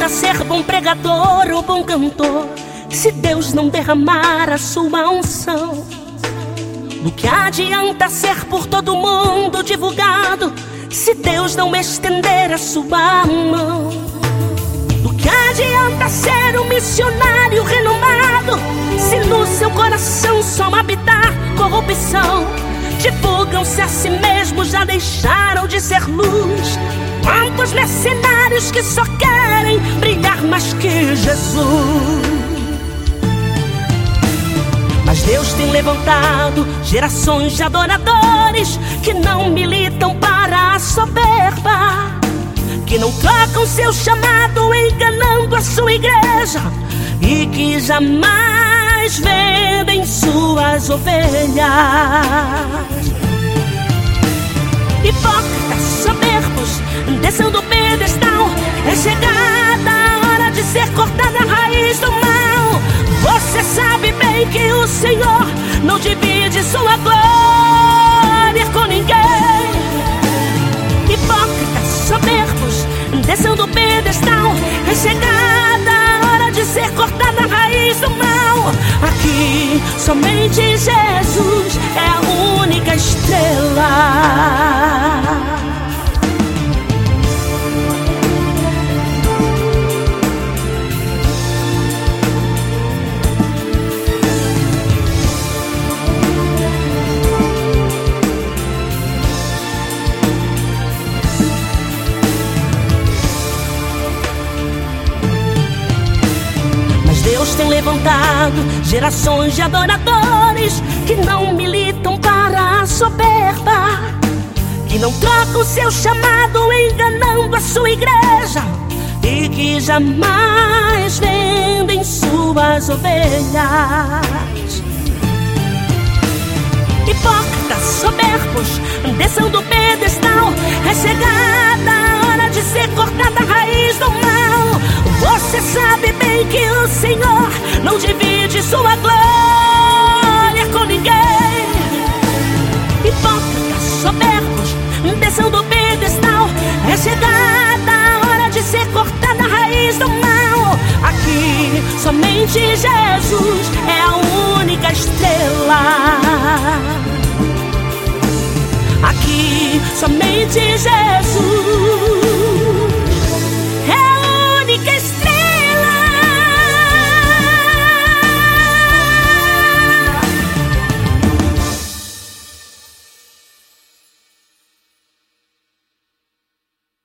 adianta ser bom pregador ou bom cantor se Deus não derramar a sua unção? Do que adianta ser por todo mundo divulgado se Deus não estender a sua mão? Do que adianta ser um missionário renomado se no seu coração só habitar corrupção? Divulgam-se a si mesmos, já deixaram de ser luz. Quantos mercenários que só querem brilhar mais que Jesus. Mas Deus tem levantado gerações de adoradores que não militam para a soberba, que não trocam seu chamado enganando a sua igreja e que jamais vendem suas ovelhas. Hipócritas, soberbos, descendo do pedestal, é chegada a hora de ser cortada a raiz do mal. Você sabe bem que o Senhor não divide sua glória com ninguém. Hipócritas, soberbos, descendo do pedestal, é chegada a hora de ser cortada a raiz do mal. Aqui somente Jesus é a única estrela. Deus tem levantado gerações de adoradores que não militam para a soberba, que não trocam seu chamado enganando a sua igreja e que jamais vendem suas ovelhas. Hipócritas, soberbos, desçam do pedestal, é chegada a hora de ser cortada a raiz do mal. Você sabe bem que o Senhor não divide sua glória com ninguém. Hipócritas, soberbos, desçam do pedestal, é chegada a hora de ser cortada a raiz do mal. Aqui somente Jesus é a única estrela. Aqui somente Jesus